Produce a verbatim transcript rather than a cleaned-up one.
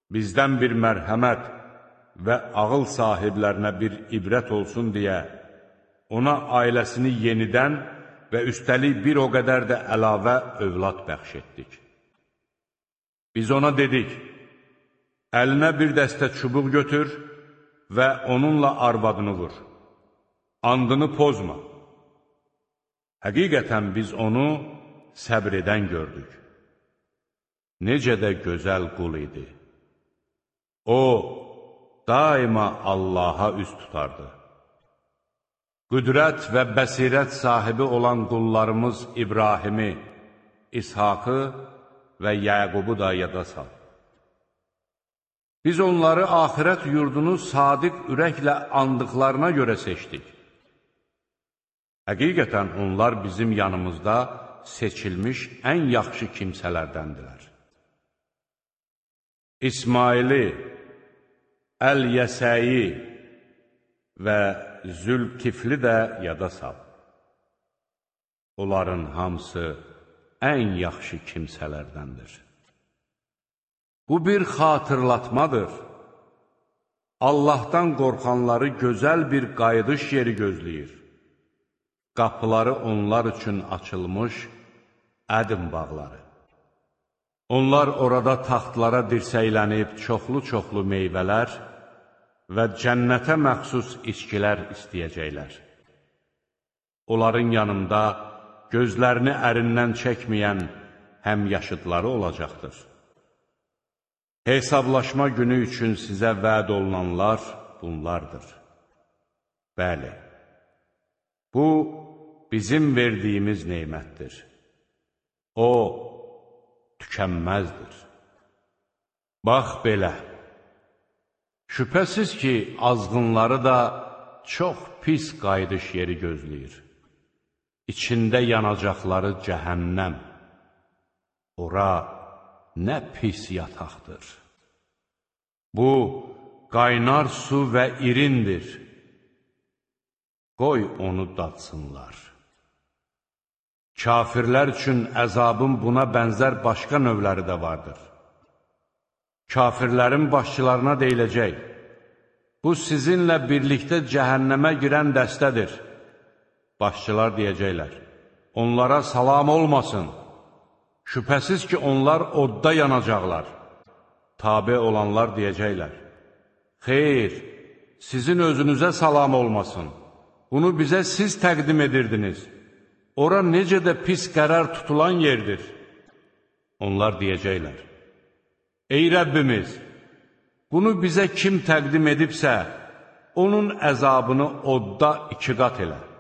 bizdən bir mərhəmət və ağıl sahiblərinə bir ibrət olsun deyə, ona ailəsini yenidən və üstəlik bir o qədər də əlavə övlad bəxş etdik. Biz ona dedik, əlinə bir dəstə çubuq götür və onunla arvadını vur. Andını pozma. Həqiqətən biz onu səbr edən gördük. Necə də gözəl qul idi. O, daima Allaha üz tutardı. Qüdrət və bəsirət sahibi olan qullarımız İbrahimi, İshakı və Yəqubu da yada sal. Biz onları axirət yurdunu sadiq ürəklə andıqlarına görə seçdik. Həqiqətən onlar bizim yanımızda seçilmiş ən yaxşı kimsələrdəndirlər. İsmaili, Əl-Yəsəyi və Zülkifli də yada sal. Onların hamısı ən yaxşı kimsələrdəndir. Bu bir xatırlatmadır. Allahdan qorxanları gözəl bir qayıdış yeri gözləyir. Qapıları onlar üçün açılmış ədim bağları. Onlar orada taxtlara dirsəylənib çoxlu-çoxlu meyvələr və cənnətə məxsus içkilər istəyəcəklər. Onların yanında gözlərini ərindən çəkməyən həmyaşıdları olacaqdır. Hesablaşma günü üçün sizə vəd olunanlar bunlardır. Bəli, bu bizim verdiyimiz neymətdir. O, tükənməzdir. Bax belə, şübhəsiz ki, azğınları da çox pis qayıdış yeri gözləyir. İçində yanacaqları cəhənnəm. Ora nə pis yataqdır. Bu, qaynar su və irindir. Qoy onu dadsınlar. Kafirlər üçün əzabın buna bənzər başqa növləri də vardır. Kafirlərin başçılarına deyiləcək, bu sizinlə birlikdə cəhənnəmə girən dəstədir. Başçılar deyəcəklər, onlara salam olmasın. Şübhəsiz ki, onlar odda yanacaqlar. Tabe olanlar deyəcəklər, xeyr, sizin özünüzə salam olmasın. Bunu bizə siz təqdim edirdiniz. Ora necə də pis qərar tutulan yerdir. Onlar deyəcəklər, ey Rəbbimiz, bunu bizə kim təqdim edibsə, onun əzabını odda iki qat elə.